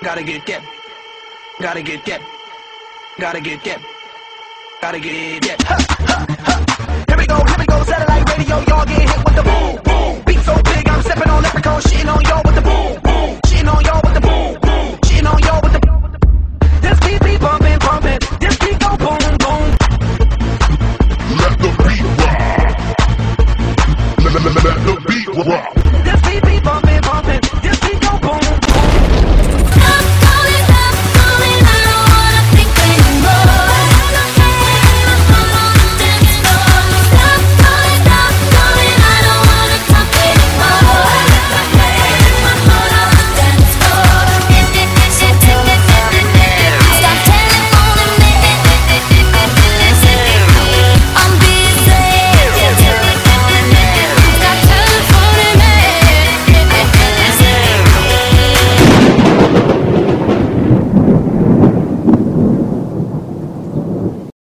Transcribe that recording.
Gotta get get. Gotta get get. Gotta get get. Gotta get get. Here we go, satellite radio, y'all get hit with the boom, boom. Beat so big, I'm stepping on leprechaun, shitting on y'all with the boom, boom. Shitting on y'all.